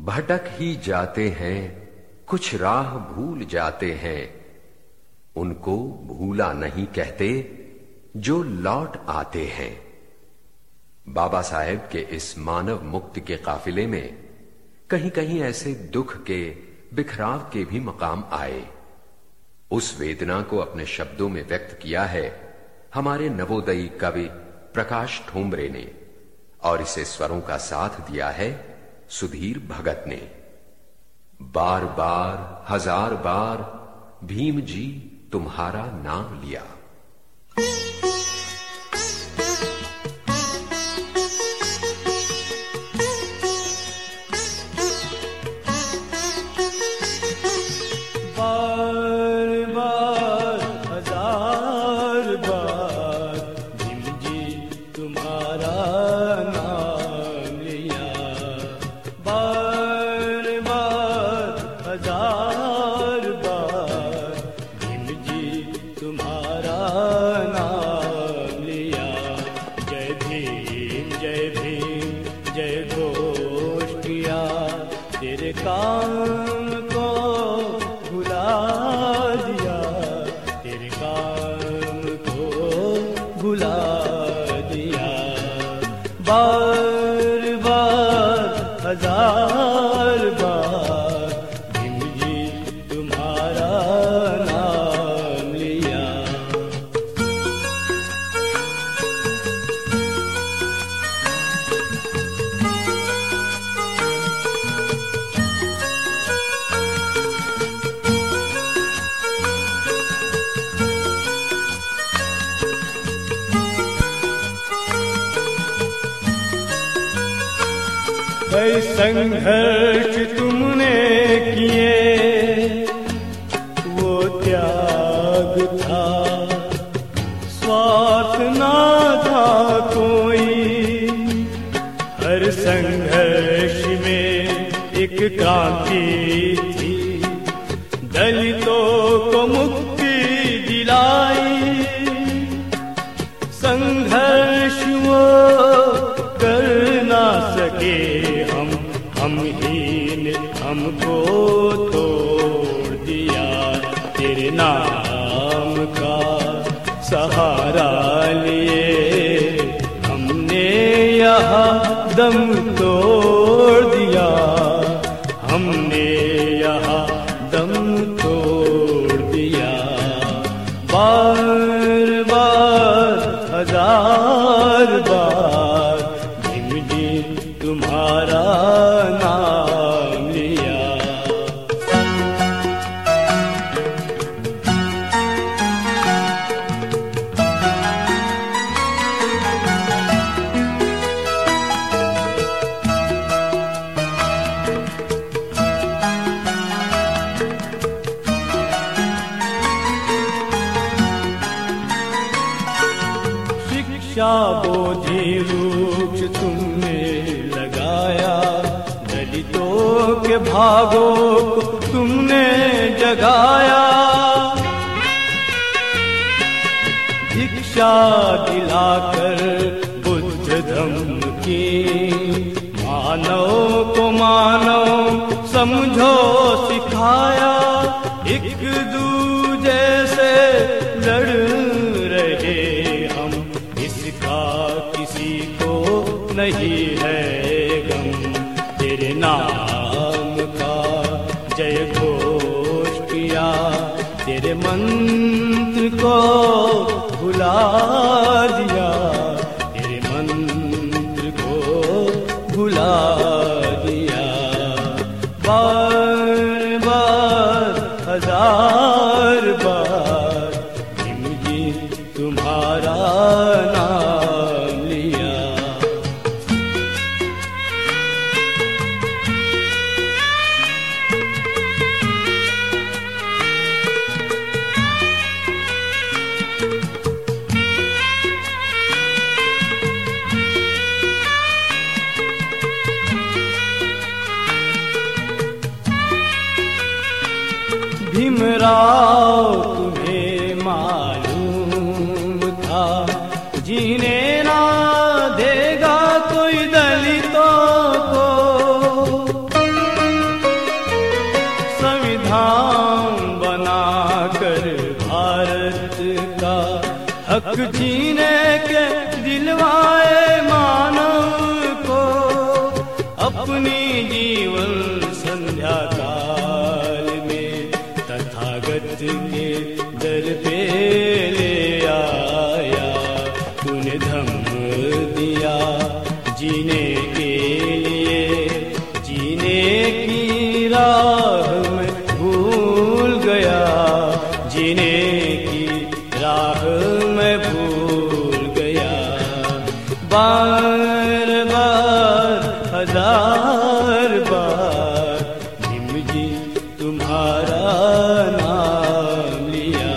भटक ही जाते हैं, कुछ राह भूल जाते हैं, उनको भूला नहीं कहते जो लौट आते हैं। बाबा साहेब के इस मानव मुक्ति के काफिले में कहीं कहीं ऐसे दुख के, बिखराव के भी मकाम आए। उस वेदना को अपने शब्दों में व्यक्त किया है हमारे नवोदयी कवि प्रकाश ठोंबरे ने, और इसे स्वरों का साथ दिया है सुधीर भगत ने। बार बार हजार बार भीम जी तुम्हारा नाम लिया। कई संघर्ष तुमने किए, वो त्याग था, स्वार्थ ना था कोई। हर संघर्ष में एक क्रांति थी, दलितों को मुक्ति दिलाई। संघर्ष वो कर ना सके, हम ही ने हमको तोड़ दिया। तेरे नाम का सहारा लिए हमने यहाँ दम तोड़ दिया, हमने यहाँ दम तोड़ दिया। बार बार हजार बार भीम जी तुम्हारा नाम लिया। शिक्षा बोधि वृक्ष तुमने लगाया, दलितों के भागों को तुमने जगाया। शिक्षा दिलाकर बुद्ध धम्म की, मानव को मानव समझो सिखाया। एक दूजे से लड़ रहे हम, इसका किसी को नहीं है गम। तेरे नाम का जय घोष किया, तेरे मंत्र को भुला दिया, तेरे मंत्र को भुला दिया। बार बार हजार बार भीम जी तुम्हारा नाम लिया। भीमराव तुम्हें मालूम था, जीने ना देगा कोई दलितों को। हक जीने के दिलवाए मानव को अपनी जीवन संध्या काल में तथागत के दर पे ले आया। तूने धम्म दिया जीने के लिए, जीने की राह में भूल गया, जीने की राह में भूल गया। बार बार हजार बार भीम जी तुम्हारा नाम लिया।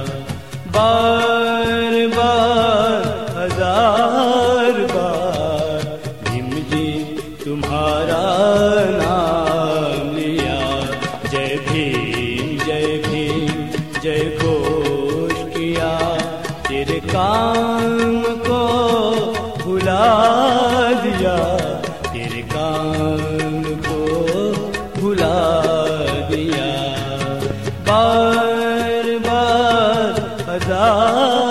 बार बार हजार बार भीम जी तुम्हारा नाम लिया। जय भीम जय भीम जय घोष किया, तेरे काम को भुला दिया, तेरे काम को भुला दिया। बार बार हजार